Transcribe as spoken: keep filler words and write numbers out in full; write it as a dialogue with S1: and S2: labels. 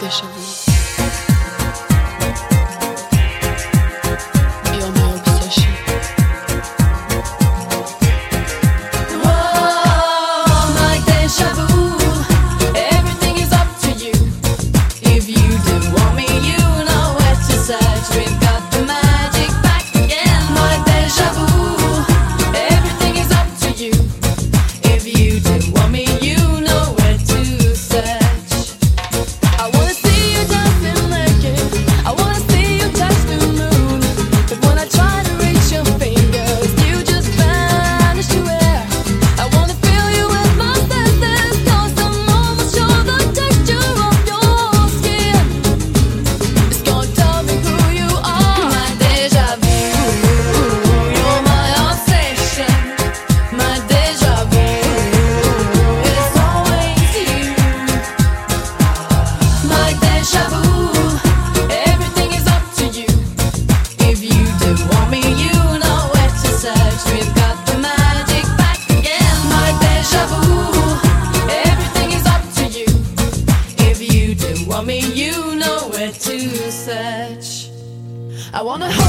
S1: déjà vu. You're my obsession.
S2: Whoa, my déjà vu. Everything is up to you. If you do want me, you know where to search. We've got the magic back again. My déjà vu. Everything is up to you. If you do want me, you know where to search. I wanna see you dancing naked. I wanna see you touch the moon. But when I try to reach your fingers, you just vanish to air. I wanna feel you with my senses, 'cause I'm almost sure the texture of your skin is gonna tell me who you are. My déjà vu, you're my obsession. My déjà vu is always you. My déjà vu, everything is up to you. If you do want me, you know where to search. We've got the magic back again. My déjà vu, everything is up to you. If you do want me, you know where to search. I wanna hold